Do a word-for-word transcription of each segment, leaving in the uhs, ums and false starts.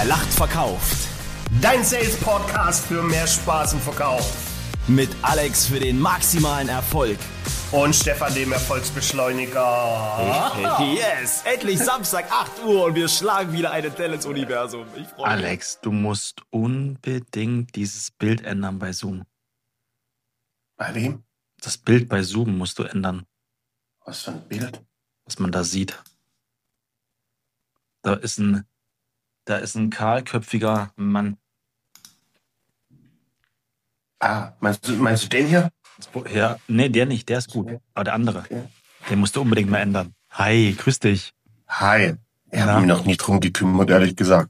Wer lacht, verkauft. Dein Sales-Podcast für mehr Spaß im Verkauf. Mit Alex für den maximalen Erfolg. Und Stefan, dem Erfolgsbeschleuniger. Yes, endlich Samstag, acht Uhr und wir schlagen wieder eine Delle ins Universum. Ich freue mich. Alex, du musst unbedingt dieses Bild ändern bei Zoom. Bei wem? Das Bild bei Zoom musst du ändern. Was für ein Bild? Was man da sieht. Da ist ein, da ist ein kahlköpfiger Mann. Ah, meinst du, meinst du den hier? Ja, nee, der nicht, der ist gut. Aber der andere, Okay. den musst du unbedingt mal ändern. Hi, grüß dich. Hi. Ich Na? habe mich noch nie drum gekümmert, ehrlich gesagt.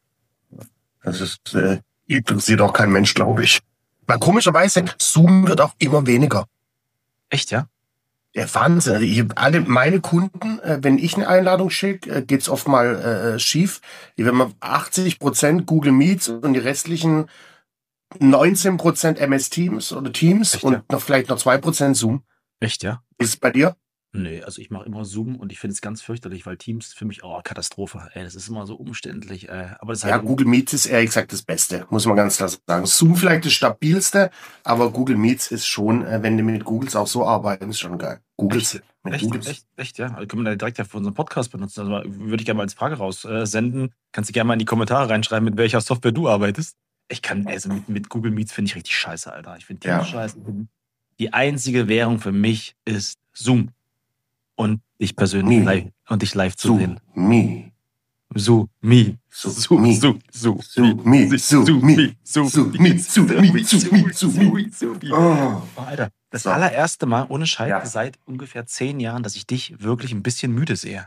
Das ist, äh, interessiert auch kein Mensch, glaube ich. Weil komischerweise, Zoom wird auch immer weniger. Echt, ja? Der Wahnsinn. Also ich, alle meine Kunden, äh, wenn ich eine Einladung schicke, äh, geht's oft mal äh, schief. Wenn man achtzig Prozent Google Meets und die restlichen neunzehn Prozent M S Teams oder Teams Echt, und ja? noch vielleicht noch zwei Prozent Zoom. Echt, ja? Ist es bei dir? Nee, also ich mache immer Zoom und ich finde es ganz fürchterlich, weil Teams für mich, oh, Katastrophe. Ey, das ist immer so umständlich. Ey. Aber das ist Ja, halt Google Meets ist ehrlich gesagt das Beste, muss man ganz klar sagen. Zoom vielleicht das stabilste, aber Google Meets ist schon, äh, wenn die mit Googles auch so arbeiten, ist schon geil. Googles. Mit Echt, Googles. echt, echt, ja. Also können wir da direkt ja für unseren Podcast benutzen. Also würde ich gerne mal als Frage raussenden. Kannst du gerne mal in die Kommentare reinschreiben, mit welcher Software du arbeitest. Ich kann, also mit, mit Google Meets finde ich richtig scheiße, Alter. Ich finde die Ja. scheiße. Die einzige Währung für mich ist Zoom. Und dich persönlich Me. live, und dich live zu Zoom, sehen. Me. Zoom, me. Zoom, Zoom, me. Zoom, Zoom, Zoom, me. Zoom, me. Zoom, Zoom, me. Zoom, me. Zoom, me. Zoom, me. Zoom, me. Oh. Oh, Alter, das So. allererste Mal, ohne Scheiß, Ja. seit ungefähr zehn Jahren, dass ich dich wirklich ein bisschen müde sehe.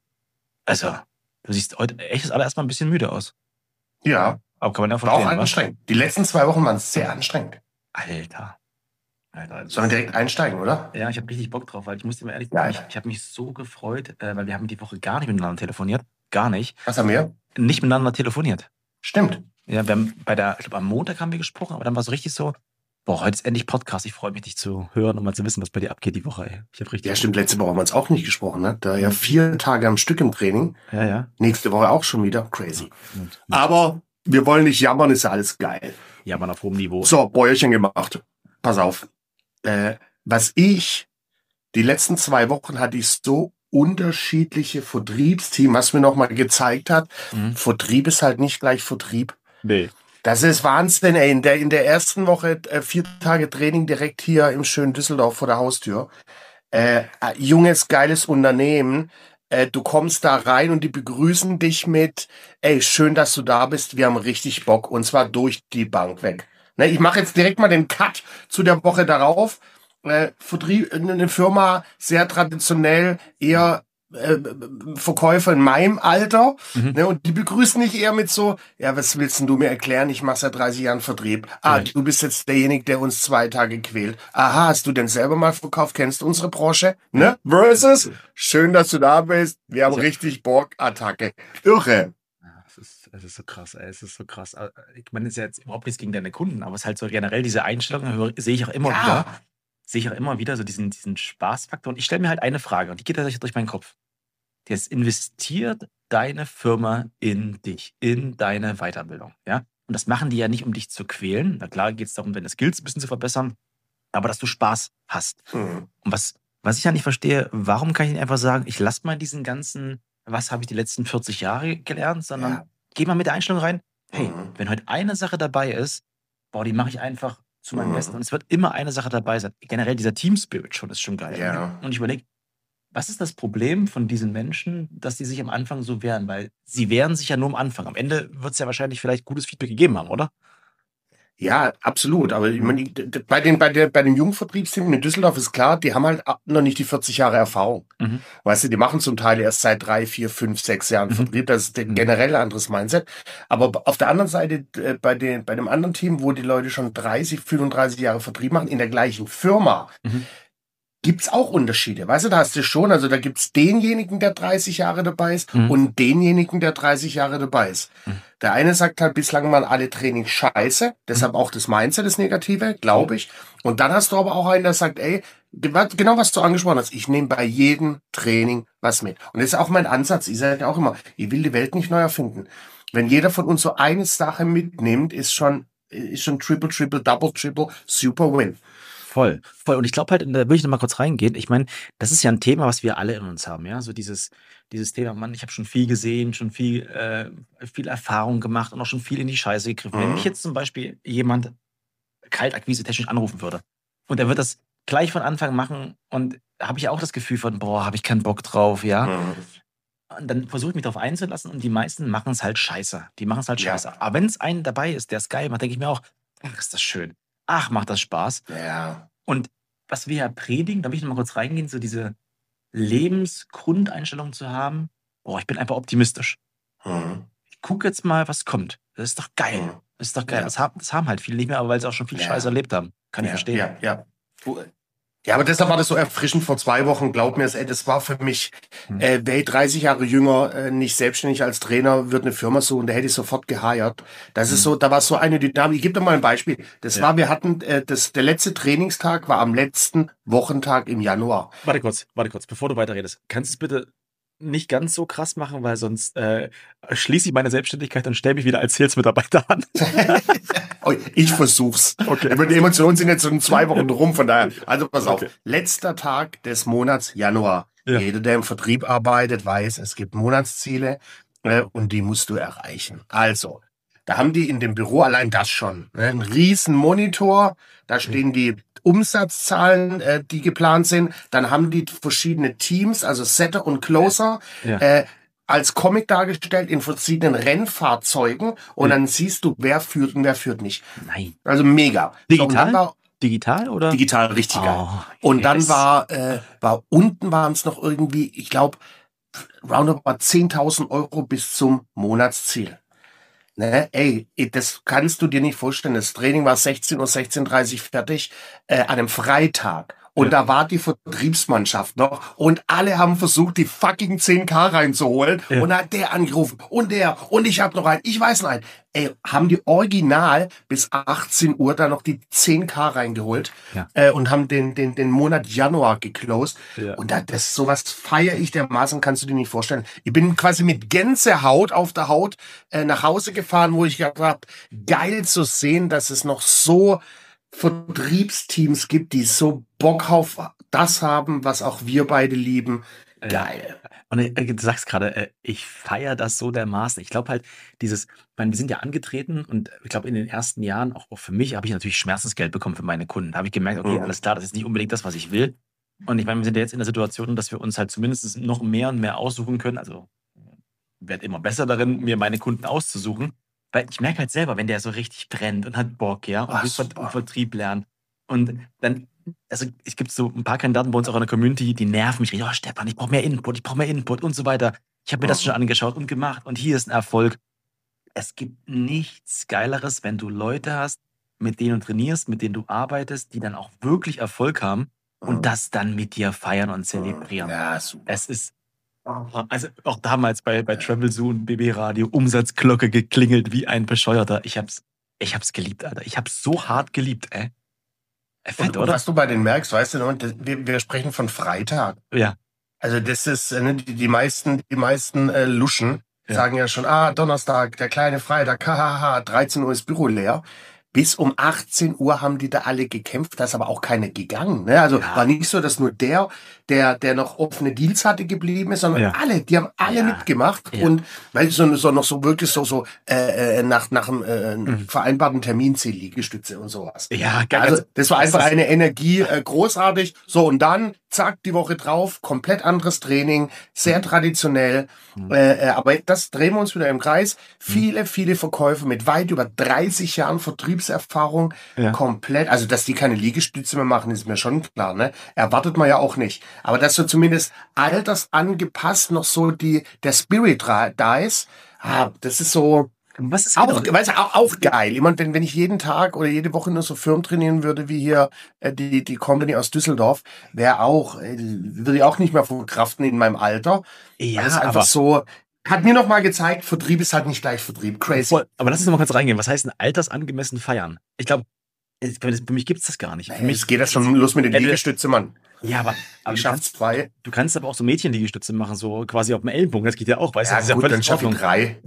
Also, du siehst heute echt das allererste Mal ein bisschen müde aus. Ja, Aber kann man ja war auch verstehen, was? anstrengend. Die letzten zwei Wochen waren sehr anstrengend. Alter. Alter. das- Sollen wir direkt einsteigen, oder? Ja, ich habe richtig Bock drauf, weil ich muss dir mal ehrlich Ja, sagen, ich- ich, ich habe mich so gefreut, äh, weil wir haben die Woche gar nicht miteinander telefoniert. Gar nicht. Was haben wir? Nicht miteinander telefoniert. Stimmt. Ja, wir haben bei der, ich glaube, am Montag haben wir gesprochen, aber dann war es so richtig so, boah, heute ist endlich Podcast. Ich freue mich, dich zu hören und mal zu wissen, was bei dir abgeht die Woche, ey. Ich habe richtig. Ja, stimmt. Letzte Woche haben wir uns auch nicht gesprochen, ne? Da ja vier Tage am Stück im Training. Ja, ja. Nächste Woche auch schon wieder. Crazy. Und, Aber wir wollen nicht jammern, ist ja alles geil. ja, man auf hohem Niveau. So, Bäuerchen gemacht. Pass auf. Äh, was ich, die letzten zwei Wochen hatte ich so unterschiedliche Vertriebsteam, was mir nochmal gezeigt hat. Mhm. Vertrieb ist halt nicht gleich Vertrieb. Nee. Das ist Wahnsinn, ey. In der, in der ersten Woche äh, vier Tage Training direkt hier im schönen Düsseldorf vor der Haustür. Äh, äh, junges, geiles Unternehmen. Äh, du kommst da rein und die begrüßen dich mit, ey, schön, dass du da bist. Wir haben richtig Bock. Und zwar durch die Bank weg. Ne, ich mache jetzt direkt mal den Cut zu der Woche darauf. Äh, Vertrieb, eine Firma, sehr traditionell, eher äh, Verkäufer in meinem Alter. Mhm. Ne, und die begrüßen dich eher mit so, ja, was willst denn du mir erklären? Ich mache seit dreißig Jahren Vertrieb. Ah, Ja. du bist jetzt derjenige, der uns zwei Tage quält. Aha, hast du denn selber mal verkauft? Kennst du unsere Branche? Ne? Versus, schön, dass du da bist. Wir haben Ja. richtig Bock. Attacke. Irre. Ja, es ist, es ist so krass, ey. Es ist so krass. Ich meine, es ist ja jetzt überhaupt nichts gegen deine Kunden, aber es ist halt so generell diese Einstellung, höre- sehe ich auch immer Ja. wieder. Sehe ich auch immer wieder so diesen, diesen Spaßfaktor. Und ich stelle mir halt eine Frage und die geht tatsächlich durch meinen Kopf. Jetzt investiert deine Firma in dich, in deine Weiterbildung. Ja? Und das machen die ja nicht, um dich zu quälen. Na klar geht es darum, deine Skills ein bisschen zu verbessern, aber dass du Spaß hast. Hm. Und was, was ich ja nicht verstehe, warum kann ich nicht einfach sagen, ich lasse mal diesen ganzen, was habe ich die letzten vierzig Jahre gelernt, sondern Ja. geh mal mit der Einstellung rein, hey, Mhm. wenn heute eine Sache dabei ist, boah, die mache ich einfach zu meinem Mhm. Besten. Und es wird immer eine Sache dabei sein. Generell dieser Team-Spirit schon ist schon geil. Ja. Und ich überlege, was ist das Problem von diesen Menschen, dass die sich am Anfang so wehren? Weil sie wehren sich ja nur am Anfang. Am Ende wird es ja wahrscheinlich vielleicht gutes Feedback gegeben haben, oder? Ja, absolut. Aber ich meine, d- d- bei den, bei der, bei den jungen Vertriebsteams in Düsseldorf ist klar, die haben halt noch nicht die vierzig Jahre Erfahrung. Mhm. Weißt du, die machen zum Teil erst seit drei, vier, fünf, sechs Jahren Mhm. Vertrieb. Das ist Mhm. generell ein anderes Mindset. Aber b- auf der anderen Seite, äh, bei den, bei dem anderen Team, wo die Leute schon dreißig, fünfunddreißig Jahre Vertrieb machen, in der gleichen Firma, Mhm. gibt's auch Unterschiede. Weißt du, da hast du schon, also da gibt's denjenigen, der dreißig Jahre dabei ist Mhm. und denjenigen, der dreißig Jahre dabei ist. Mhm. Der eine sagt halt, bislang waren alle Trainings scheiße, deshalb auch das Mindset, das Negative, glaube ich. Und dann hast du aber auch einen, der sagt, ey, genau was du angesprochen hast, ich nehme bei jedem Training was mit. Und das ist auch mein Ansatz. Ich sage ja auch immer, ich will die Welt nicht neu erfinden. wenn jeder von uns so eine Sache mitnimmt, ist schon, ist schon Triple, Triple, Double, Triple, super Win. Voll, voll. Und ich glaube halt, da würde ich noch mal kurz reingehen. Ich meine, das ist ja ein Thema, was wir alle in uns haben, ja. So dieses, dieses Thema, Mann, ich habe schon viel gesehen, schon viel, äh, viel Erfahrung gemacht und auch schon viel in die Scheiße gegriffen. Wenn mich jetzt zum Beispiel jemand kaltakquise technisch anrufen würde und er wird das gleich von Anfang machen und habe ich auch das Gefühl von, boah, habe ich keinen Bock drauf, ja. Mhm. Und dann versuche ich mich darauf einzulassen und die meisten machen es halt scheiße. Die machen es halt Ja. scheiße. Aber wenn es einen dabei ist, der es geil macht, denke ich mir auch, ach, ist das schön. Ach, macht das Spaß. Ja. Und was wir ja predigen, da will ich noch mal kurz reingehen, so diese Lebensgrundeinstellung zu haben, boah, ich bin einfach optimistisch. Mhm. Ich gucke jetzt mal, was kommt. Das ist doch geil. Mhm. Das ist doch geil. Ja. Das, haben, das haben halt viele nicht mehr, aber weil sie auch schon viel Ja. Scheiß erlebt haben. Kann ich Ja, verstehen. ja, ja. Ja, aber deshalb war das so erfrischend vor zwei Wochen. Glaub mir, ey, das war für mich, Hm. äh, wäre ich dreißig Jahre jünger, äh, nicht selbstständig als Trainer, würde eine Firma suchen, da hätte ich sofort geheiert. Das ist Hm. so, da war so eine Dynamik. Ich gebe dir mal ein Beispiel. Das Ja. war, wir hatten, äh, das, der letzte Trainingstag war am letzten Wochentag im Januar. Warte kurz, warte kurz, bevor du weiterredest. Kannst du es bitte nicht ganz so krass machen, weil sonst äh, schließe ich meine Selbstständigkeit und stelle mich wieder als Sales-Mitarbeiter an. Oh, ich versuch's. Okay. Die Emotionen sind jetzt so in zwei Wochen rum, von daher. Also pass auf. Okay. Letzter Tag des Monats Januar. Ja. Jeder, der im Vertrieb arbeitet, weiß, es gibt Monatsziele äh, und die musst du erreichen. Also, da haben die in dem Büro allein das schon. Ne, einen riesen Monitor, da stehen die Umsatzzahlen, äh, die geplant sind. Dann haben die verschiedene Teams, also Setter und Closer, Ja. äh, als Comic dargestellt in verschiedenen Rennfahrzeugen. Und Ja. dann siehst du, wer führt und wer führt nicht. Nein. Also mega. So, und Digital? dann war Digital oder? digital richtig geil. Oh, Und dann yes. war, äh, war unten waren es noch irgendwie, ich glaube, roundabout zehntausend Euro bis zum Monatsziel. Ne, ey, das kannst du dir nicht vorstellen. Das Training war sechzehn Uhr, sechzehn Uhr dreißig fertig, äh, an einem Freitag. Und Ja. da war die Vertriebsmannschaft noch und alle haben versucht, die fucking zehn K reinzuholen. Ja. Und da hat der angerufen und der und ich hab noch einen, ich weiß noch einen. Ey, haben die original bis achtzehn Uhr da noch die zehn K reingeholt Ja. äh, und haben den, den, den Monat Januar geclosed. Ja. Und da, das sowas feiere ich dermaßen, kannst du dir nicht vorstellen. Ich bin quasi mit Gänsehaut auf der Haut äh, nach Hause gefahren, wo ich gedacht habe, geil zu sehen, dass es noch so Vertriebsteams gibt, die so Bock auf das haben, was auch wir beide lieben. Geil. Und äh, du sagst gerade, äh, ich feiere das so dermaßen. Ich glaube halt, dieses, ich meine, wir sind ja angetreten und ich glaube, in den ersten Jahren, auch, auch für mich, habe ich natürlich Schmerzensgeld bekommen für meine Kunden. Da habe ich gemerkt, okay, Mhm. alles klar, das ist nicht unbedingt das, was ich will. Und ich meine, wir sind ja jetzt in der Situation, dass wir uns halt zumindest noch mehr und mehr aussuchen können. Also werde immer besser darin, mir meine Kunden auszusuchen. Weil ich merke halt selber, wenn der so richtig brennt und hat Bock, ja, und Ach, will Ver- super. Vertrieb lernen. Und dann, also es gibt so ein paar Kandidaten bei uns auch in der Community, die nerven mich. Oh, Stefan, ich brauche mehr Input, ich brauche mehr Input und so weiter. Ich habe mir das Mhm. schon angeschaut und gemacht und hier ist ein Erfolg. Es gibt nichts Geileres, wenn du Leute hast, mit denen du trainierst, mit denen du arbeitest, die dann auch wirklich Erfolg haben Mhm. und das dann mit dir feiern und zelebrieren. Ja, super. Es ist, also auch damals bei, bei Travel Zoo und B B Radio, Umsatzglocke geklingelt wie ein Bescheuerter. Ich hab's, ich hab's geliebt, Alter. Ich hab's so hart geliebt, ey. Äh, Fett, Und, und oder? was du bei den merkst, weißt du, und das- wir, wir sprechen von Freitag. Ja. Also das ist, äh, ne, die, die meisten, die meisten äh, Luschen Ja. sagen ja schon, ah, Donnerstag, der kleine Freitag, hahaha, dreizehn Uhr ist Büro leer. Bis um achtzehn Uhr haben die da alle gekämpft, da ist aber auch keine gegangen. Ne? Also Ja. war nicht so, dass nur der, der, der noch offene Deals hatte, geblieben ist, sondern Ja. alle, die haben alle Ja. mitgemacht Ja. und weil so, so noch so wirklich so, so äh, äh, nach, nach einem äh, Mhm. vereinbarten Termin zehn Liegestütze und sowas. Ja, geil. Also das war das einfach ist- eine Energie, äh, großartig. So, und dann, zack, die Woche drauf, komplett anderes Training, sehr traditionell. Mhm. Äh, äh, aber das drehen wir uns wieder im Kreis. Viele, viele Verkäufer mit weit über dreißig Jahren Vertriebserfahrung, Ja. komplett, also dass die keine Liegestütze mehr machen, ist mir schon klar, ne? Erwartet man ja auch nicht. Aber dass so zumindest altersangepasst noch so die, der Spirit dra- da ist, ah, das ist so, Was ist auch, genau- weißt du, auch, auch geil. Ich meine, denn wenn ich jeden Tag oder jede Woche nur so Firmen trainieren würde, wie hier äh, die, die Company aus Düsseldorf, wäre auch, äh, würde ich auch nicht mehr verkraften in meinem Alter. Ja, Weil es einfach aber, so, hat mir noch mal gezeigt, Vertrieb ist halt nicht gleich Vertrieb. Crazy. voll, aber lass uns noch mal kurz reingehen. Was heißt denn altersangemessen feiern? Ich glaube, für mich gibt's das gar nicht. Für mich Es geht ja schon los mit den Entweder- Liegestütze, Mann. Ja, aber, aber Ich du, schaff's kannst, zwei. du kannst aber auch so Mädchenliegestütze machen, so quasi auf dem Ellenbogen. Das geht ja auch, weißt du? Ja Das ist ja gut, völlig dann in schaff ich Ordnung. drei.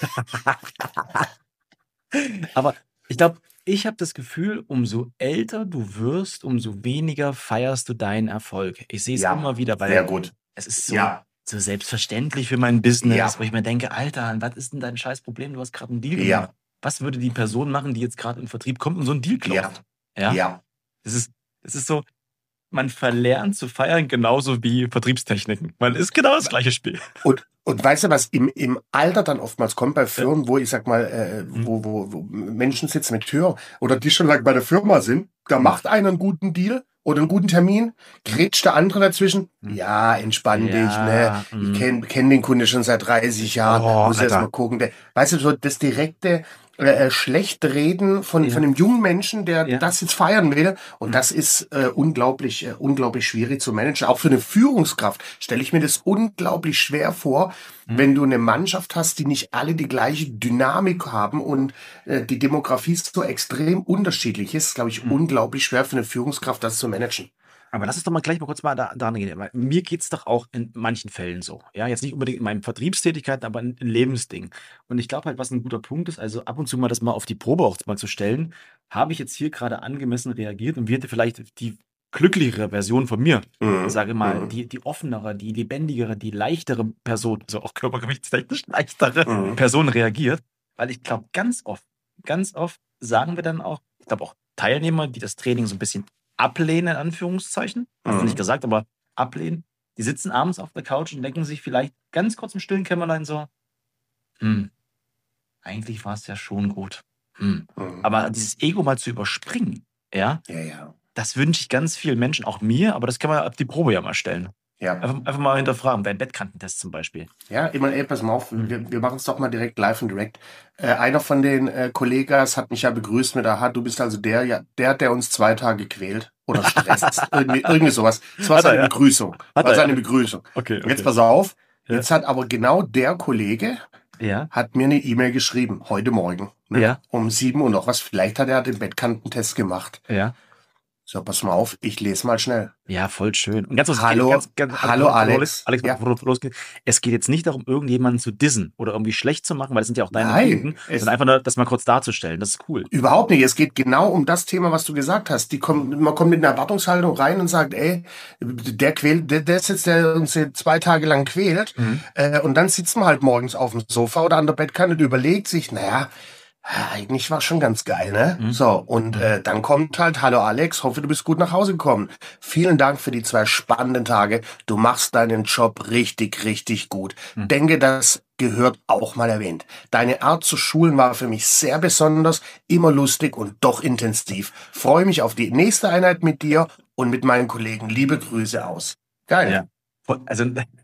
Aber ich glaube, ich habe das Gefühl, umso älter du wirst, umso weniger feierst du deinen Erfolg. Ich sehe es Ja, immer wieder, sehr weil gut. es ist so, Ja, so selbstverständlich für mein Business, ja, wo ich mir denke, Alter, was ist denn dein scheiß Problem? Du hast gerade einen Deal ja, gemacht. Was würde die Person machen, die jetzt gerade in Vertrieb kommt und so einen Deal ja, closed? Ja, ja. das ist, das ist so, man verlernt zu feiern, genauso wie Vertriebstechniken. Man ist genau das gleiche Spiel. Und, und weißt du, was im, im Alter dann oftmals kommt bei Ja. Firmen, wo ich sag mal, äh, Hm. wo, wo, wo Menschen sitzen mit Tür oder die schon lange bei der Firma sind, da Hm. macht einer einen guten Deal oder einen guten Termin, grätscht der andere dazwischen. Hm. Ja, entspann dich, ne? Ja, Ich hm. kenn, kenn den Kunde schon seit dreißig Jahren, Oh, muss erst Alter. mal gucken. Der, weißt du, so das direkte äh, äh, schlechte Reden von, Ja. von einem jungen Menschen, der Ja. das jetzt feiern will. Und Hm. das ist äh, unglaublich, äh, unglaublich schwierig zu managen. Auch für eine Führungskraft stelle ich mir das unglaublich schwer vor, Hm. wenn du eine Mannschaft hast, die nicht alle die gleiche Dynamik haben und äh, die Demografie so extrem unterschiedlich ist, glaube ich, Hm. unglaublich schwer für eine Führungskraft, das zu managen. Aber lass uns doch mal gleich mal kurz mal da, da gehen. Weil mir geht's doch auch in manchen Fällen so. Ja, jetzt nicht unbedingt in meinen Vertriebstätigkeiten, aber in, in Lebensdingen. Und ich glaube halt, was ein guter Punkt ist, also ab und zu mal das mal auf die Probe auch mal zu stellen, habe ich jetzt hier gerade angemessen reagiert und wird vielleicht die glücklichere Version von mir, Mhm. sage mal, Mhm. die, die offenere, die lebendigere, die leichtere Person, also auch körpergewichtstechnisch leichtere Mhm. Person reagiert. Weil ich glaube, ganz oft, ganz oft sagen wir dann auch, ich glaube auch Teilnehmer, die das Training so ein bisschen ablehnen, in Anführungszeichen, also nicht Mhm. gesagt, aber ablehnen, die sitzen abends auf der Couch und denken sich vielleicht ganz kurz im stillen Kämmerlein so, hm, eigentlich war es ja schon gut. Hm. Mhm. Aber dieses Ego mal zu überspringen, ja, Ja, ja. das wünsche ich ganz vielen Menschen, auch mir, aber das kann man ab die Probe ja mal stellen. Ja. Einfach, einfach mal hinterfragen, dein Bettkantentest zum Beispiel. Ja, immer, ey, pass mal auf, Mhm. wir, wir machen es doch mal direkt live und direkt. Äh, einer von den äh, Kollegas hat mich ja begrüßt mit, aha, du bist also der, ja, der, der uns zwei Tage quält oder stresst. irgendwie, irgendwie sowas. Das war Hat er, seine ja. Begrüßung. Hat War er, seine ja. Begrüßung. Okay, Und jetzt okay. pass auf, Ja. jetzt hat aber genau der Kollege, Ja, hat mir eine E-Mail geschrieben, heute Morgen, ne? ja, Um sieben Uhr noch was. Vielleicht hat er den Bettkantentest gemacht. ja. So, pass mal auf, ich lese mal schnell. Ja, voll schön. Und ganz kurz, Hallo, ganz, ganz, hallo bevor- bevor Alex. Alex, Ja. bevor du losgeht. Es geht jetzt nicht darum, irgendjemanden zu dissen oder irgendwie schlecht zu machen, weil das sind ja auch deine Nein, Kunden, es- sondern einfach nur, das mal kurz darzustellen. Das ist cool. Überhaupt nicht. Es geht genau um das Thema, was du gesagt hast. Die kommen, man kommt mit einer Erwartungshaltung rein und sagt, ey, der quält, der, der ist jetzt, der uns jetzt zwei Tage lang quält. Mhm. Äh, und dann sitzt man halt morgens auf dem Sofa oder an der Bettkante und überlegt sich, naja, eigentlich war schon ganz geil, ne? Mhm. So, und äh, dann kommt halt, hallo Alex, hoffe du bist gut nach Hause gekommen. Vielen Dank für die zwei spannenden Tage. Du machst deinen Job richtig, richtig gut. Mhm. Denke, das gehört auch mal erwähnt. Deine Art zu schulen war für mich sehr besonders, immer lustig und doch intensiv. Freue mich auf die nächste Einheit mit dir und mit meinen Kollegen. Liebe Grüße aus. Geil. Ja. Voll- Also,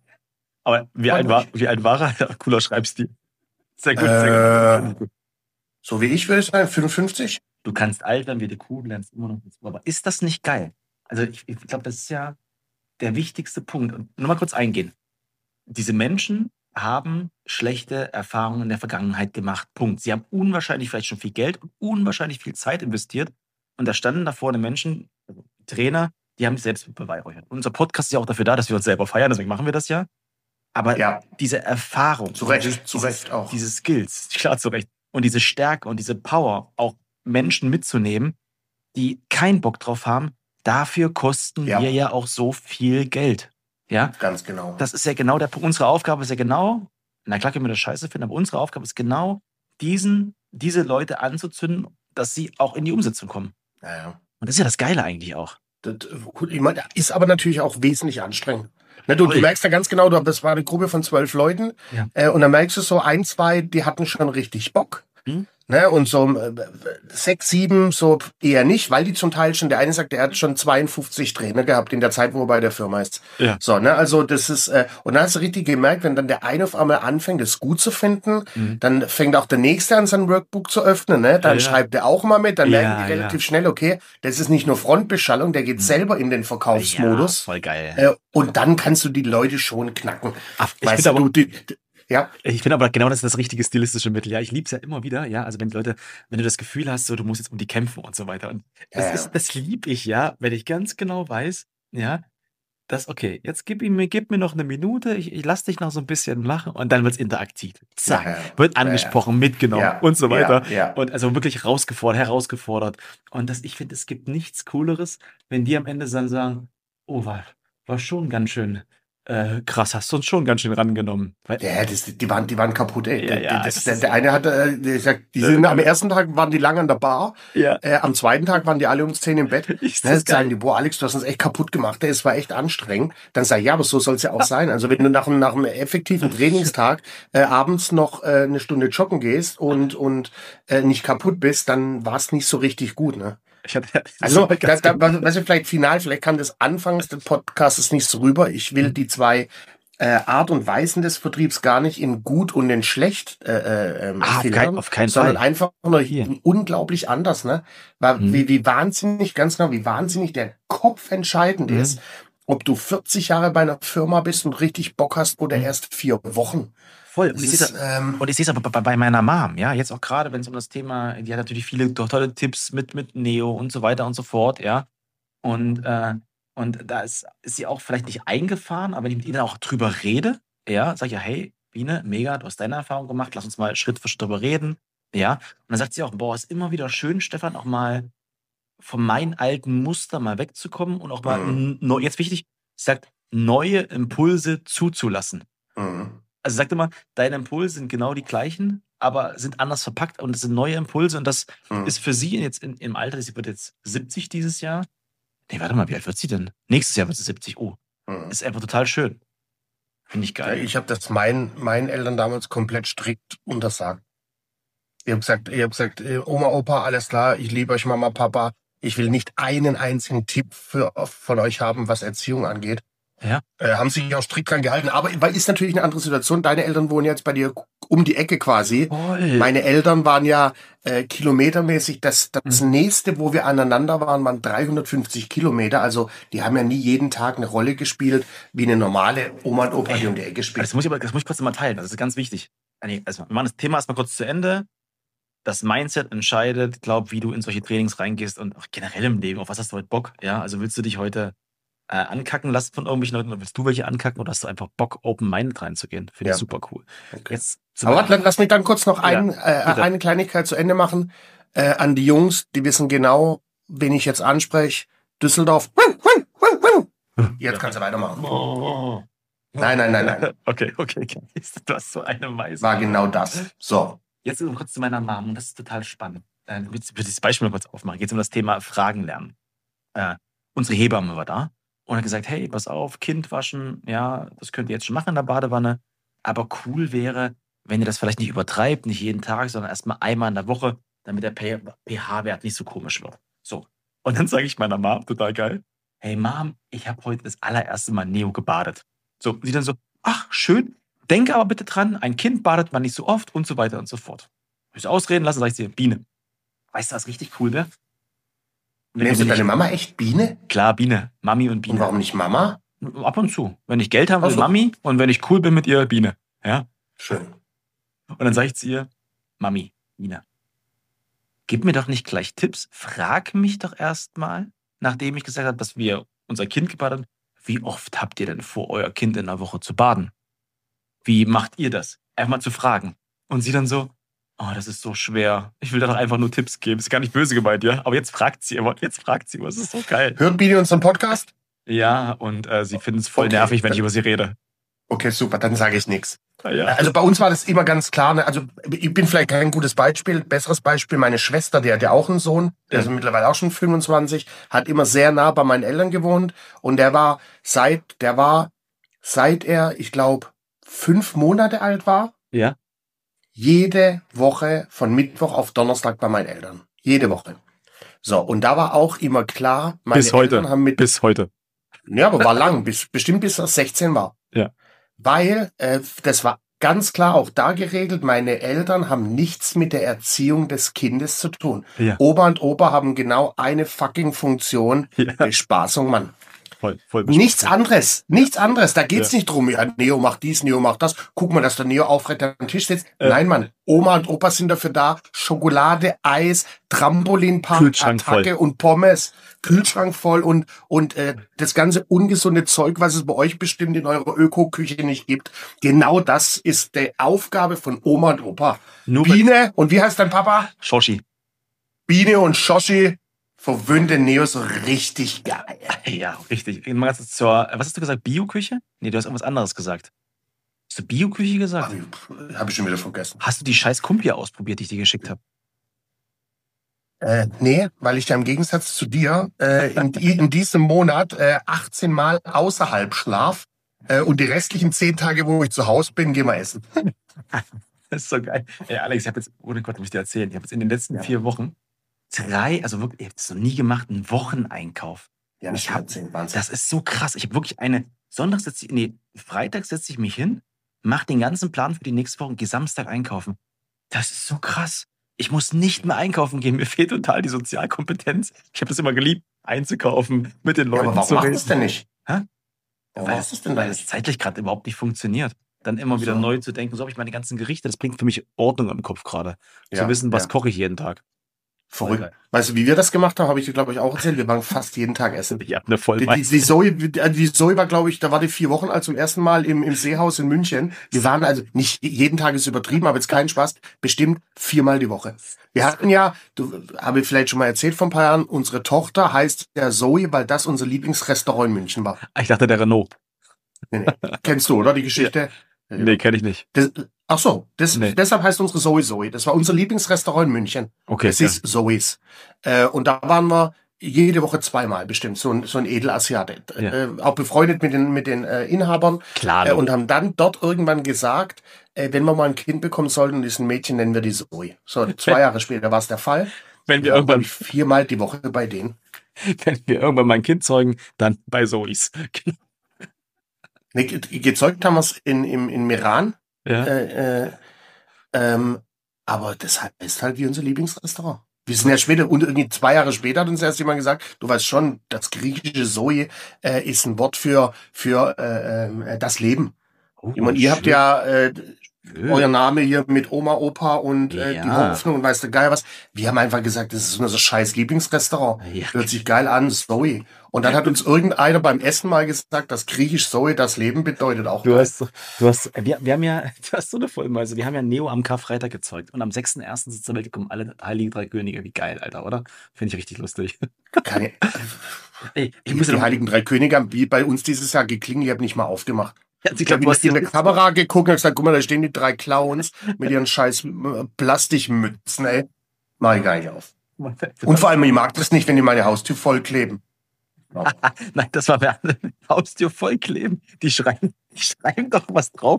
aber wie Freut alt, war, mich. wie alt war er? Cooler Schreibstil. Sehr gut, sehr Äh, gut. So wie ich würde ich sagen, fünfundfünfzig? Du kannst alt werden wie die Kuh, du lernst immer noch dazu. Aber ist das nicht geil? Also ich, ich glaube, das ist ja der wichtigste Punkt. Und nur mal kurz eingehen. Diese Menschen haben schlechte Erfahrungen in der Vergangenheit gemacht. Punkt. Sie haben unwahrscheinlich vielleicht schon viel Geld und unwahrscheinlich viel Zeit investiert. Und da standen da vorne Menschen, also Trainer, die haben sich selbst beweihräuchert. Unser Podcast ist ja auch dafür da, dass wir uns selber feiern, deswegen machen wir das ja. Aber Ja, diese Erfahrung, zu Recht, diese, zu diese, Recht auch. diese Skills, klar zu Recht, und diese Stärke und diese Power, auch Menschen mitzunehmen, die keinen Bock drauf haben, dafür kosten Ja. wir ja auch so viel Geld. Ja, Ganz genau. das ist ja genau der Punkt. Unsere Aufgabe ist ja genau, na klar können wir das scheiße finden, aber unsere Aufgabe ist genau, diesen, diese Leute anzuzünden, dass sie auch in die Umsetzung kommen. Ja, ja. Und das ist ja das Geile eigentlich auch. Das, ich meine, ist aber natürlich auch wesentlich anstrengend. Ne, du, du Voll. merkst ja ganz genau, du, das war eine Gruppe von zwölf Leuten. Ja. Äh, und dann merkst du so, ein, zwei, die hatten schon richtig Bock. Hm? Ne, und so äh, sechs, sieben, so eher nicht, weil die zum Teil schon, der eine sagt, er hat schon zweiundfünfzig Trainer gehabt in der Zeit, wo er bei der Firma ist. Ja. So, ne, also das ist, äh, und dann hast du richtig gemerkt, wenn dann der eine auf einmal anfängt, es gut zu finden, Mhm. dann fängt auch der nächste an, sein Workbook zu öffnen, ne, dann Ja. schreibt er auch mal mit, dann Ja, merken die ja. relativ schnell, okay, das ist nicht nur Frontbeschallung, der geht Mhm. selber in den Ja, Verkaufsmodus. voll geil. Äh, und dann kannst du die Leute schon knacken. Ach, ich Weißt finde du, aber, du, die, ja, ich finde aber genau das ist das richtige stilistische Mittel. Ja, ich liebe es ja immer wieder. Ja, also wenn die Leute, wenn du das Gefühl hast, so du musst jetzt um die kämpfen und so weiter. Und das Ja, ja. ist, das liebe ich ja, wenn ich ganz genau weiß, ja, Das okay, jetzt gib ihm mir gib mir noch eine Minute, ich ich lasse dich noch so ein bisschen machen und dann wird's interaktiv. Zack, Ja, ja, wird ja, angesprochen, mitgenommen ja, und so weiter. ja, ja. Und also wirklich herausgefordert herausgefordert. Und das ich finde, es gibt nichts Cooleres, wenn die am Ende dann sagen: „Oh, war war schon ganz schön, äh, krass, hast du uns schon ganz schön rangenommen.“ Weil Ja, das, die waren, die waren kaputt, ey. ja, Der, ja, das, das der, ist der eine hatte, äh, der sagt, die sind am ersten Tag waren die lang an der Bar, ja, äh, am zweiten Tag waren die alle um zehn im Bett. ist Ne, das sagen geil. die, boah, Alex, du hast uns echt kaputt gemacht, ey, es war echt anstrengend. Dann sag ich, ja, aber so soll's ja auch sein. Also wenn du nach, einem- nach einem effektiven Trainingstag äh, abends noch äh, eine Stunde joggen gehst und, und äh, nicht kaputt bist, dann war's nicht so richtig gut, ne? Ich hatte das Also, war da, ganz da, genau. weißt du, vielleicht final, vielleicht kam das anfangs des Podcasts nicht so rüber. Ich will Mhm. die zwei äh, Art und Weisen des Vertriebs gar nicht in gut und in schlecht äh, äh, ähm, Ah, auf kein filtern, auf keinen sondern Fall. einfach nur Hier. unglaublich anders, ne? Weil Mhm. wie, wie wahnsinnig, ganz genau, wie wahnsinnig der Kopf entscheidend Mhm. ist, ob du vierzig Jahre bei einer Firma bist und richtig Bock hast oder Mhm. erst vier Wochen. Voll. Und Das ich sehe ist, ähm, und ich sehe es aber bei, bei meiner Mom, ja, jetzt auch gerade, wenn es um das Thema, die hat natürlich viele to- tolle Tipps mit, mit Neo und so weiter und so fort, ja. Und, äh, und da ist, ist sie auch vielleicht nicht eingefahren, aber wenn ich mit ihr dann auch drüber rede, ja, sag ich ja, hey, Biene, mega, du hast deine Erfahrung gemacht, lass uns mal Schritt für Schritt drüber reden, ja. Und dann sagt sie auch, boah, ist immer wieder schön, Stefan, auch mal von meinen alten Muster mal wegzukommen und auch mal, mh, n- neu, jetzt wichtig, sie sagt, neue Impulse zuzulassen. mh, Also sag immer, deine Impulse sind genau die gleichen, aber sind anders verpackt und es sind neue Impulse und das mh, ist für sie jetzt in, im Alter, sie wird jetzt siebzig dieses Jahr. Nee, warte mal, wie alt wird sie denn? Nächstes Jahr wird sie siebzig. Oh, mh. ist einfach total schön. Finde ich Ja, geil. ich habe das meinen, meinen Eltern damals komplett strikt untersagt. Ihr habt gesagt, ihr habt gesagt, äh, Oma, Opa, alles klar, ich liebe euch, Mama, Papa. Ich will nicht einen einzigen Tipp für, von euch haben, was Erziehung angeht. Ja, Äh, haben sich auch strikt dran gehalten. Aber weil ist natürlich eine andere Situation. Deine Eltern wohnen jetzt bei dir um die Ecke quasi. voll. Meine Eltern waren ja äh, kilometermäßig. Das, das Mhm. nächste, wo wir aneinander waren, waren dreihundertfünfzig Kilometer. Also die haben ja nie jeden Tag eine Rolle gespielt, wie eine normale Oma und Opa, die Ey, um die Ecke spielen. das muss ich aber, das muss ich kurz mal teilen. Das ist ganz wichtig. Ah, nee, Also, wir machen das Thema erstmal kurz zu Ende. Das Mindset entscheidet, glaub, wie du in solche Trainings reingehst und auch generell im Leben. Auf was hast du heute Bock? Ja, also willst du dich heute äh, ankacken lassen von irgendwelchen Leuten oder willst du welche ankacken oder hast du einfach Bock, open-minded reinzugehen? Finde ich Ja, super cool. okay. Jetzt zu Aber meiner, warte, lass mich dann kurz noch ja, ein, äh, bitte. eine Kleinigkeit zu Ende machen. Äh, an die Jungs, die wissen genau, wen ich jetzt anspreche. Düsseldorf. Jetzt Ja. kannst du weitermachen. Oh. Nein, nein, nein, nein. Okay, okay, okay. Du hast so eine Meise. War genau das. So. Jetzt kurz zu meiner Mom und das ist total spannend. Äh, Ich will dieses Beispiel mal kurz aufmachen. Geht um das Thema Fragen lernen. Äh, unsere Hebamme war da und hat gesagt, hey, pass auf, Kind waschen, ja, das könnt ihr jetzt schon machen in der Badewanne. Aber cool wäre, wenn ihr das vielleicht nicht übertreibt, nicht jeden Tag, sondern erstmal einmal in der Woche, damit der pH-Wert nicht so komisch wird. So. Und dann sage ich meiner Mom, total geil, hey Mom, ich habe heute das allererste Mal Neo gebadet. So, und sie dann so, ach, schön, denke aber bitte dran, ein Kind badet man nicht so oft und so weiter und so fort. Ich so ausreden lassen, sage ich dir, Biene. Weißt du, was richtig cool wäre? Wenn Nennst wir du deine nicht, Mama echt Biene? klar, Biene, Mami und Und Biene. warum nicht Mama? Ab und zu. Wenn ich Geld haben will, Ach so. Mami. Und wenn ich cool bin mit ihr, Biene. Ja? Schön. Und dann sage ich zu ihr, Mami, Biene, gib mir doch nicht gleich Tipps. Frag mich doch erstmal, nachdem ich gesagt habe, dass wir unser Kind gebadet haben, wie oft habt ihr denn vor, euer Kind in der Woche zu baden? Wie macht ihr das? Einfach mal zu fragen. Und sie dann so, oh, das ist so schwer. Ich will da doch einfach nur Tipps geben. Ist gar nicht böse gemeint, ja? Aber jetzt fragt sie immer, jetzt fragt sie immer. Es ist so geil. Hört Biene unseren Podcast? Ja, und äh, sie finden es voll Okay. nervig, wenn ich über sie rede. Okay, super, dann sage ich nichts. Ah, ja. Also bei uns war das immer ganz klar. Ne? Also ich bin vielleicht kein gutes Beispiel. Besseres Beispiel, meine Schwester, die hat ja auch einen Sohn, der ist mittlerweile auch schon fünfundzwanzig, hat immer sehr nah bei meinen Eltern gewohnt. Und der war seit, der war, seit er, ich glaube, fünf Monate alt war, Ja. jede Woche von Mittwoch auf Donnerstag bei meinen Eltern. Jede Woche. So, und da war auch immer klar, meine Bis heute. Eltern haben mit... Bis heute. Ja, aber war lang, bis, bestimmt bis er sechzehn war. Ja. Weil, äh, das war ganz klar auch da geregelt, meine Eltern haben nichts mit der Erziehung des Kindes zu tun. Ja. Opa und Opa haben genau eine fucking Funktion, Ja. Bespaßung, Mann. voll, voll Nichts anderes, nichts anderes. Da geht's Ja. nicht drum, ja, Neo macht dies, Neo macht das. Guck mal, dass der Neo aufrecht am Tisch sitzt. Äh. Nein, Mann. Oma und Opa sind dafür da. Schokolade, Eis, Trampolinpark, Kühlschrank Attacke voll. und Pommes. Kühlschrank voll und, und äh, das ganze ungesunde Zeug, was es bei euch bestimmt in eurer Öko-Küche nicht gibt. Genau das ist die Aufgabe von Oma und Opa. Nur mit Biene, und wie heißt dein Papa? Shoshi. Biene und Shoshi verwöhnt den Neo so richtig geil. Ja, richtig. Mal ganz kurz zur, was hast du gesagt? Bioküche? Nee, du hast irgendwas anderes gesagt. Hast du Bioküche gesagt? Habe ich schon wieder vergessen. Hast du die scheiß Kumpia ausprobiert, die ich dir geschickt habe? Äh, nee, weil ich ja im Gegensatz zu dir äh, in, in diesem Monat äh, achtzehn Mal außerhalb schlaf äh, und die restlichen zehn Tage, wo ich zu Hause bin, gehen wir essen. Das ist so geil. Ey, Alex, ich habe jetzt, ohne Gott, muss ich dir erzählen, ich habe jetzt in den letzten Ja. vier Wochen drei, also wirklich, ich habe das noch nie gemacht, einen Wocheneinkauf. Ja, Ich hab- Wahnsinn, Wahnsinn. Das ist so krass. Ich habe wirklich eine, Sonntag setze ich, nee, Freitag setze ich mich hin, mache den ganzen Plan für die nächste Woche und gehe Samstag einkaufen. Das ist so krass. Ich muss nicht mehr einkaufen gehen. Mir fehlt total die Sozialkompetenz. Ich habe das immer geliebt, einzukaufen, mit den Ja, Leuten aber warum zu machst du reden. das denn nicht? Hä? Warum Weil, machst du das denn weil da es nicht? zeitlich gerade überhaupt nicht funktioniert. Dann immer wieder So. neu zu denken, so habe ich meine ganzen Gerichte. Das bringt für mich Ordnung im Kopf gerade. Zu Ja, wissen, was ja. koche ich jeden Tag. Verrückt. Voll geil. Weißt du, wie wir das gemacht haben, habe ich dir, glaube ich, auch erzählt. Wir waren fast jeden Tag essen. Ich habe eine Die, die, Vollmeister. die, Zoe, die Zoe war, glaube ich, da war die vier Wochen alt zum ersten Mal im, im Seehaus in München. Wir waren also, nicht jeden Tag ist übertrieben, aber jetzt keinen Spaß, bestimmt viermal die Woche. Wir hatten ja, du habe ich vielleicht schon mal erzählt vor ein paar Jahren, unsere Tochter heißt ja Zoe, weil das unser Lieblingsrestaurant in München war. Ich dachte, der Renault. Nee, nee. Kennst du, oder, die Geschichte? Nee, kenne ich nicht. Das, ach so, das, Nee. deshalb heißt unsere Zoe Zoe. Das war unser Lieblingsrestaurant in München. Okay. Es ist Zoe's. Äh, und da waren wir jede Woche zweimal bestimmt, so ein, so ein Edelasiate. Ja. Äh, auch befreundet mit den, mit den äh, Inhabern. Klar. Äh, und haben dann dort irgendwann gesagt, äh, wenn wir mal ein Kind bekommen sollten, ist ein Mädchen, nennen wir die Zoe. So, zwei Jahre später war es der Fall. wenn wir Ja, irgendwann, glaub ich, viermal die Woche bei denen. wenn wir irgendwann mal ein Kind zeugen, dann bei Zois. Nee, ge- gezeugt haben wir es in, im, in Meran. Ja. Äh, äh, ähm, aber das heißt halt wie unser Lieblingsrestaurant. Wir sind ja später, und irgendwie zwei Jahre später hat uns erst jemand gesagt, du weißt schon, das griechische Zoe äh, ist ein Wort für, für äh, äh, das Leben. Oh, Ich meine, ihr habt schön. ja äh, Schön. euer Name hier mit Oma, Opa und äh, die Ja. Hoffnung und weißt du geil was. Wir haben einfach gesagt, das ist unser scheiß Lieblingsrestaurant. Ja. Hört sich geil an, Zoe. Und dann hat uns irgendeiner beim Essen mal gesagt, dass griechisch Zoe das Leben bedeutet auch. Du geil. hast, du hast, wir, wir haben ja, du hast so eine Vollmeise. Wir haben ja Neo am Karfreitag gezeugt und am sechsten ersten sind zur Welt gekommen alle heiligen drei Könige. Wie geil, Alter, oder? Finde ich richtig lustig. Keine, Ey, ich die, muss die ja noch, Heiligen Drei Könige haben wie bei uns dieses Jahr geklingelt, ich habe nicht mal aufgemacht. also ich Ich glaube, habe du hast in die der Kamera geguckt und hab gesagt, guck mal, da stehen die drei Clowns mit ihren scheiß äh, Plastikmützen, ey. Mach ich gar nicht auf. Und vor allem, ich mag das nicht, wenn die meine Haustür voll kleben. Nein, das war mir alle Haustür vollkleben. Die schreiben, die schreiben doch was drauf.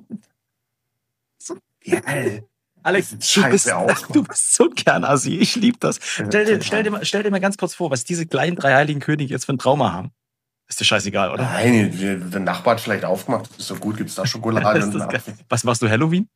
So, Ja, ey. Alex, Das du ist bist, scheiße aus, du bist so gern Assi. Ich liebe das. Stell dir, stell, dir mal, stell dir mal ganz kurz vor, was diese kleinen drei heiligen Könige jetzt für ein Trauma haben. Ist dir scheißegal, oder? Nein, die- der Nachbar hat vielleicht aufgemacht. Das ist so gut, gibt's da Schokolade Ist und das einen geil. Apfel. Was machst du, Halloween?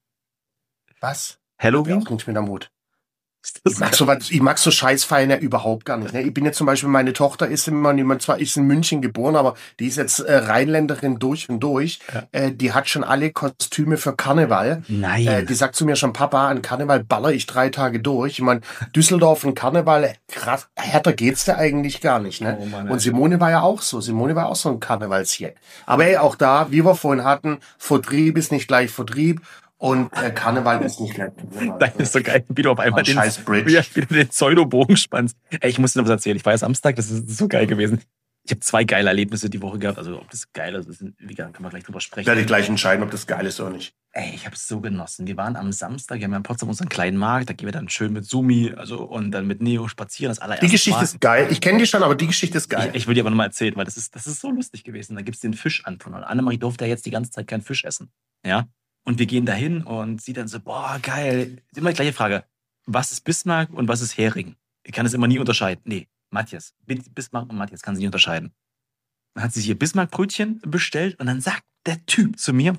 Was? Halloween? Auch nicht mit am Mut. Ist das Ich mag geil? so was, ich mag so Scheißfeiern ja überhaupt gar nicht. Ne? Ich bin jetzt zum Beispiel, meine Tochter ist immer, jemand zwar ist in München geboren, aber die ist jetzt äh, Rheinländerin durch und durch. Ja. Äh, die hat schon alle Kostüme für Karneval. Nein. Äh, die sagt zu mir schon, Papa, an Karneval baller ich drei Tage durch. Ich meine, Düsseldorf und Karneval, krass, härter geht's da eigentlich gar nicht. Ne? Oh Mann, und ey. Simone war ja auch so. Simone war auch so ein Karnevalsjet. Aber ey, auch da, wie wir vorhin hatten, Vertrieb ist nicht gleich Vertrieb. Und äh, Karneval ist nicht gleich Karneval. Das ist so geil, wie du auf einmal Ein den, scheiß Bridge. wie, wie du den Pseudobogen spannst. Ey, ich muss dir noch was erzählen. Ich war ja Samstag, das ist so geil gewesen. Ich habe zwei geile Erlebnisse die Woche gehabt. Also, ob das geil ist, ist wie gesagt, können wir gleich drüber sprechen. Werde ich gleich entscheiden, ob das geil ist oder nicht. Ey, ich habe es so genossen. Wir waren am Samstag, wir haben ja in Potsdam unseren kleinen Markt, da gehen wir dann schön mit Sumi also, und dann mit Neo spazieren. Das allererste Die Geschichte Mal. ist geil. Ich kenne die schon, aber die Geschichte ist geil. Ich, ich will dir aber nochmal erzählen, weil das ist, das ist so lustig gewesen. Da gibt's den Fischanton. Und Annemarie durfte ja jetzt die ganze Zeit keinen Fisch essen. Ja. Und wir gehen dahin und sie dann so, boah, geil. Immer die gleiche Frage. Was ist Bismarck und was ist Hering? Ich kann es immer nie unterscheiden. Nee, Matthias. Bismarck und Matthias kann sie nicht unterscheiden. Dann hat sie hier Bismarck-Brötchen bestellt und dann sagt der Typ zu mir,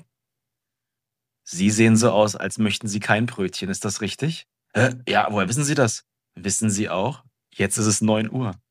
Sie sehen so aus, als möchten Sie kein Brötchen. Ist das richtig? Äh, ja, woher wissen Sie das? Wissen Sie auch? Jetzt ist es neun Uhr.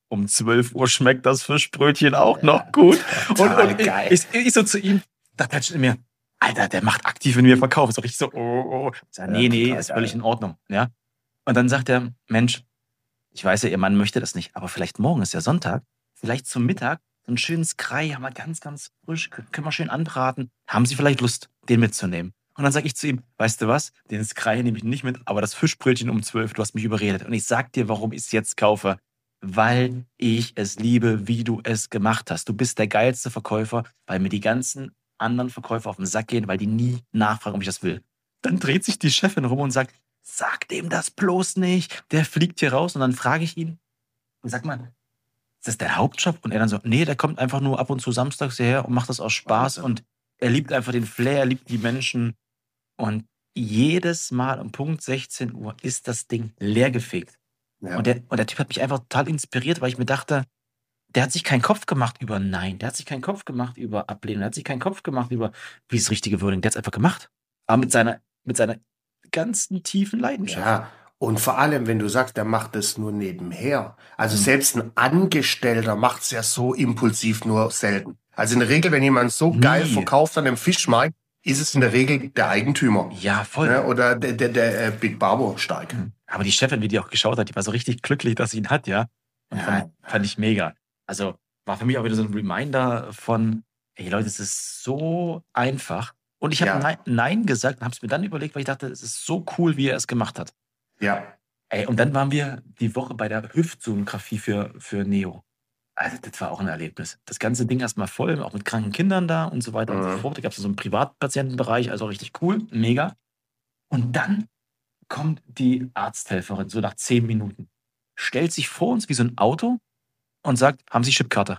um zwölf Uhr schmeckt das Fischbrötchen auch noch gut. Und, und ich, ich, ich so zu ihm, dachte halt schon in mir, Alter, der macht aktiv, wenn wir verkaufen. So richtig so, oh, oh. Ich sag, nee, nee, ist völlig in Ordnung. Ja? Und dann sagt er, Mensch, ich weiß ja, ihr Mann möchte das nicht, aber vielleicht morgen ist ja Sonntag, vielleicht zum Mittag, so einen schönen Skrei, haben wir ganz, ganz frisch, können wir schön anbraten. Haben Sie vielleicht Lust, den mitzunehmen? Und dann sage ich zu ihm, weißt du was, den Skrei nehme ich nicht mit, aber das Fischbrötchen um zwölf, du hast mich überredet. Und ich sag dir, warum ich es jetzt kaufe. Weil ich es liebe, wie du es gemacht hast. Du bist der geilste Verkäufer, weil mir die ganzen anderen Verkäufer auf den Sack gehen, weil die nie nachfragen, ob ich das will. Dann dreht sich die Chefin rum und sagt, sag dem das bloß nicht. Der fliegt hier raus. Und dann frage ich ihn, sag mal, ist das der Hauptjob? Und er dann so, nee, der kommt einfach nur ab und zu samstags hierher und macht das aus Spaß. Und er liebt einfach den Flair, er liebt die Menschen. Und jedes Mal um Punkt sechzehn Uhr ist das Ding leergefegt. Ja. Und, der, und der Typ hat mich einfach total inspiriert, weil ich mir dachte, der hat sich keinen Kopf gemacht über Nein, der hat sich keinen Kopf gemacht über Ablehnung, der hat sich keinen Kopf gemacht über, wie ist das richtige Wording, der hat es einfach gemacht. Aber mit seiner, mit seiner ganzen tiefen Leidenschaft. Ja, und vor allem, wenn du sagst, der macht das nur nebenher. Also hm. selbst ein Angestellter macht es ja so impulsiv nur selten. Also in der Regel, wenn jemand so Nie. geil verkauft an einem Fischmarkt, ist es in der Regel der Eigentümer. Ja, voll. Ne? Oder der, der, der äh, Big Barbo stark. Mhm. Aber die Chefin, wie die auch geschaut hat, die war so richtig glücklich, dass sie ihn hat, ja. Und ja. Fand, fand ich mega. Also war für mich auch wieder so ein Reminder von, ey Leute, es ist so einfach. Und ich habe ja. Nein, Nein gesagt und habe es mir dann überlegt, weil ich dachte, es ist so cool, wie er es gemacht hat. Ja. Ey, und dann waren wir die Woche bei der Hüftsonographie für, für Neo. Also das war auch ein Erlebnis. Das ganze Ding erstmal voll, auch mit kranken Kindern da und so weiter mhm. und so fort. Da gab es so einen Privatpatientenbereich, also richtig cool, mega. Und dann kommt die Arzthelferin, so nach zehn Minuten, stellt sich vor uns wie so ein Auto und sagt, haben Sie Chipkarte?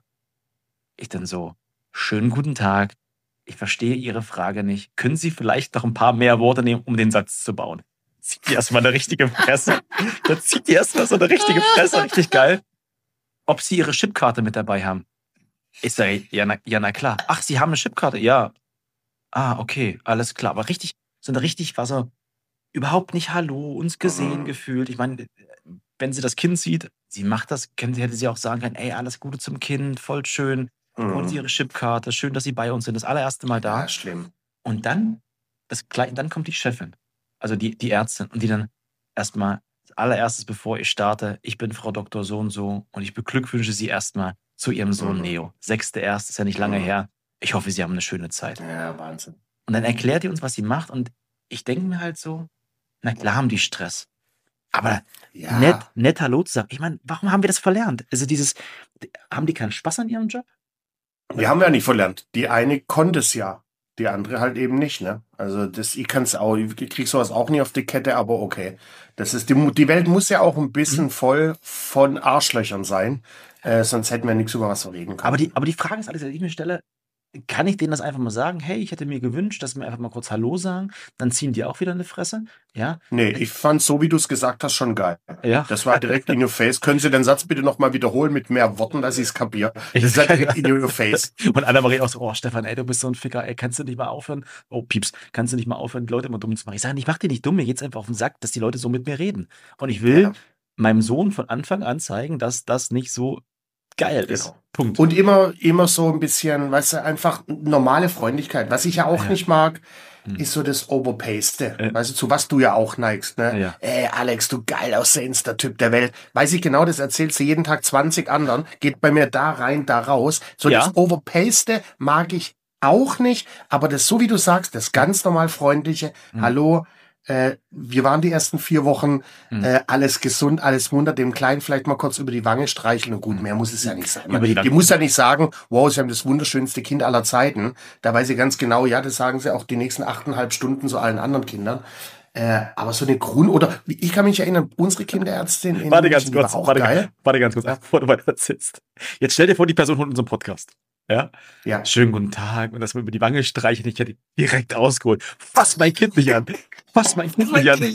Ich dann so, schönen guten Tag, ich verstehe Ihre Frage nicht. Können Sie vielleicht noch ein paar mehr Worte nehmen, um den Satz zu bauen? Zieht die erstmal eine richtige Fresse. Da zieht die erstmal so eine richtige Fresse, richtig geil. Ob Sie Ihre Chipkarte mit dabei haben. Ich sage, ja na, ja, na klar. Ach, Sie haben eine Chipkarte? Ja. Ah, okay, alles klar. Aber richtig, so eine richtig, war so, überhaupt nicht Hallo, uns gesehen, mhm. gefühlt. Ich meine, wenn sie das Kind sieht, sie macht das, hätte sie auch sagen können, ey, alles Gute zum Kind, voll schön. Mhm. Holen Sie Ihre Chipkarte, schön, dass Sie bei uns sind, das allererste Mal da. Ja, schlimm. Und dann, das, dann kommt die Chefin, also die, die Ärztin, und die dann erstmal, als allererstes, bevor ich starte, ich bin Frau Doktor so und so und ich beglückwünsche Sie erstmal zu Ihrem Sohn mhm. Neo. Sechste erst, ist ja nicht lange mhm. her. Ich hoffe, Sie haben eine schöne Zeit. Ja, Wahnsinn. Und dann erklärt die uns, was sie macht und ich denke mir halt so, na klar haben die Stress. Aber ja. nett, nett Hallo zu sagen. Ich meine, warum haben wir das verlernt? Also dieses, haben die keinen Spaß an ihrem Job? Wir haben ja nicht verlernt. Die eine konnte es ja, die andere halt eben nicht, ne? Also das, ich kann es auch, ich krieg sowas auch nie auf die Kette, aber okay. Das ist, die, die Welt muss ja auch ein bisschen mhm. voll von Arschlöchern sein, äh, sonst hätten wir nichts über was reden können. Aber die, aber die Frage ist, alles, die ich mir stelle, kann ich denen das einfach mal sagen? Hey, ich hätte mir gewünscht, dass wir einfach mal kurz Hallo sagen. Dann ziehen die auch wieder eine Fresse. Ja? Nee, ich fand so, wie du es gesagt hast, schon geil. Ja. Das war direkt in your face. Können Sie den Satz bitte nochmal wiederholen mit mehr Worten, dass ich es kapiere? Das ist halt direkt in your face. Und Anna-Marie auch so, oh Stefan, ey, du bist so ein Ficker, ey, kannst du nicht mal aufhören? Oh, Pieps, kannst du nicht mal aufhören, die Leute immer dumm zu machen? Ich sage, ich mach dir nicht dumm, mir geht's einfach auf den Sack, dass die Leute so mit mir reden. Und ich will ja. meinem Sohn von Anfang an zeigen, dass das nicht so geil ist. Genau. Punkt. Und immer, immer so ein bisschen, weißt du, einfach normale Freundlichkeit. Was ich ja auch ja. nicht mag, hm. ist so das Overpaste. Äh. Weißt du, zu was du ja auch neigst, ne? Ja. Ey, Alex, du geil aussehendster Typ der Welt. Weiß ich genau, das erzählst du jeden Tag zwanzig anderen, geht bei mir da rein, da raus. So ja. das Overpaste mag ich auch nicht, aber das, so wie du sagst, das ganz normal freundliche, hm. hallo, Äh, wir waren die ersten vier Wochen mhm. äh, alles gesund, alles munter, dem Kleinen vielleicht mal kurz über die Wange streicheln und gut, mehr muss es ja nicht sein. Man, die, die muss ja nicht sagen, wow, sie haben das wunderschönste Kind aller Zeiten. Da weiß sie ganz genau, ja, das sagen sie auch die nächsten achteinhalb Stunden zu allen anderen Kindern. Äh, aber so eine Grund, oder ich kann mich erinnern, unsere Kinderärztin in warte ganz München kurz, auch warte, geil. warte ganz kurz, bevor du weiter sitzt. Jetzt stell dir vor, die Person von unserem Podcast. Ja? Ja. Schönen guten Tag. Und dass wir über die Wange streichen, ich hätte direkt ausgeholt. Fass mein Kind nicht an. Fass mein Kind nicht an.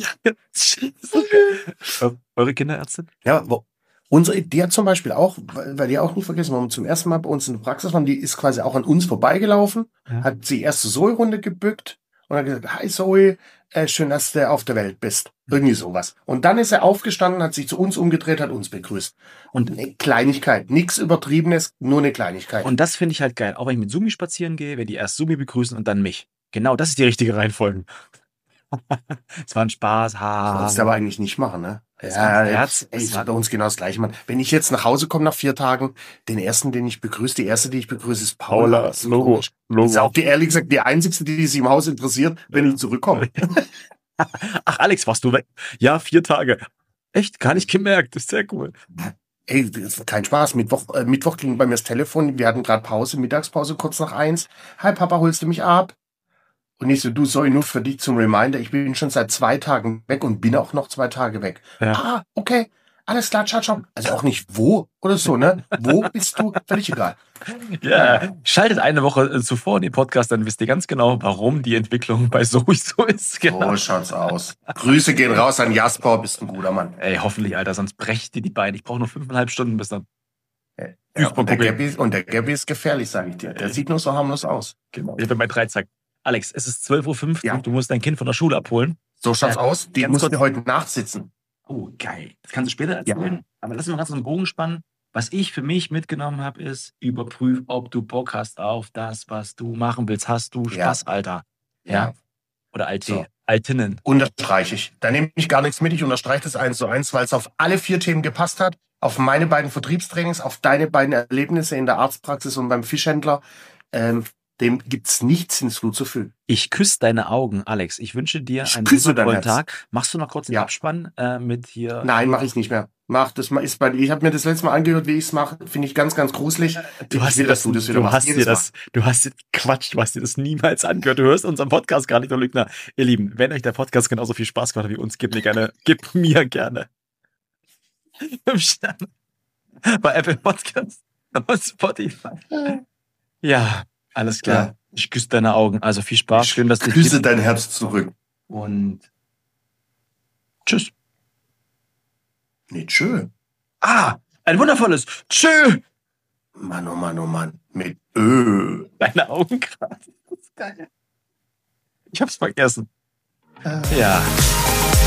Eure Kinderärztin? Ja, wo, unsere, die hat zum Beispiel auch, weil die auch nicht vergessen, wenn wir zum ersten Mal bei uns in der Praxis waren, die ist quasi auch an uns vorbeigelaufen, ja. hat sie erst zur Zoe-Runde gebückt und hat gesagt, hi Zoe, äh, schön, dass du auf der Welt bist. Irgendwie sowas. Und dann ist er aufgestanden, hat sich zu uns umgedreht, hat uns begrüßt. Und eine Kleinigkeit, nichts Übertriebenes, nur eine Kleinigkeit. Und das finde ich halt geil. Auch wenn ich mit Sumi spazieren gehe, wenn die erst Sumi begrüßen und dann mich. Genau, das ist die richtige Reihenfolge. Es war ein Spaß. Ha. Sollst du aber eigentlich nicht machen, ne? Es Ja, war ein jetzt, Herz. ey, Es ist war- bei uns genau das Gleiche, Mann. Wenn ich jetzt nach Hause komme nach vier Tagen, den ersten, den ich begrüße, die erste, die ich begrüße, ist Paula. Paula, Das ist Logo, komisch. Logo. Das ist auch die, ehrlich gesagt, die einzigste, die sich im Haus interessiert, wenn ich zurückkomme. Ach, Alex, warst du weg? Ja, vier Tage. Echt? Gar nicht gemerkt. Das ist sehr cool. Ey, das ist kein Spaß. Mittwoch, äh, Mittwoch ging bei mir das Telefon. Wir hatten gerade Pause, Mittagspause, kurz nach eins. Hi, Papa, holst du mich ab? Und ich so, du, sorry, nur für dich zum Reminder. Ich bin schon seit zwei Tagen weg und bin auch noch zwei Tage weg. Ja. Ah, okay. Alles klar, ciao, ciao. Also auch nicht wo oder so, ne? Wo bist du? Völlig egal. Ja, schaltet eine Woche äh, zuvor in den Podcast, dann wisst ihr ganz genau, warum die Entwicklung bei Zoe so ist. Genau. So schaut's aus. Grüße gehen raus an Jasper, bist ein guter Mann. Ey, hoffentlich, Alter, sonst brecht dir die Beine. Ich brauche nur fünfeinhalb Stunden bis dann. Ja, und, der Problem. Gabby, und der Gabby ist gefährlich, sage ich dir. Der sieht nur so harmlos aus. Genau. Ich bin bei drei zack. Alex, es ist zwölf Uhr fünfzig, Ja. du musst dein Kind von der Schule abholen. So schaut's Ja, aus. Die ganz muss kurz- mir heute nachsitzen. Oh, geil. Das kannst du später erzählen. Aber lass uns mal ganz einen Bogen spannen. Was ich für mich mitgenommen habe, ist, überprüf, ob du Bock hast auf das, was du machen willst. Hast du Ja. Spaß, Alter? Ja. Oder Alte, So. Altinnen. Unterstreiche ich. Da nehme ich gar nichts mit. Ich unterstreiche das eins zu eins, weil es auf alle vier Themen gepasst hat. Auf meine beiden Vertriebstrainings, auf deine beiden Erlebnisse in der Arztpraxis und beim Fischhändler. Ähm, dem gibt's nichts hinzuzufügen. Ich küsse deine Augen, Alex. Ich wünsche dir Ich einen küsse dein wundervollen Herz. Tag. Machst du noch kurz den Ja. Abspann äh, mit hier? Nein, mache ich nicht mehr. Mach das mal. Ist bei, ich habe mir das letzte Mal angehört, wie ich es mache. Finde ich ganz, ganz gruselig. Du hast ich will, dir dass das, du das wieder du machst. hast dir Jedes Mal. das, du hast dir, Quatsch, du hast dir das niemals angehört. Du hörst unseren Podcast gar nicht, du Lügner. Ihr Lieben, wenn euch der Podcast genauso viel Spaß gemacht hat wie uns, gebt mir gerne, gebt mir gerne fünf Sterne bei Apple Podcasts und Spotify. Ja, alles klar. Ja. Ich küsse deine Augen. Also viel Spaß. Schön, dass du Grüße dein Herz zurück. und tschüss. Nicht schön. Ah, ein wundervolles Tschö. Mann, oh Mann, oh Mann. Mit Ö. Deine Augen gerade. Das ist geil. Ich hab's vergessen. Ja.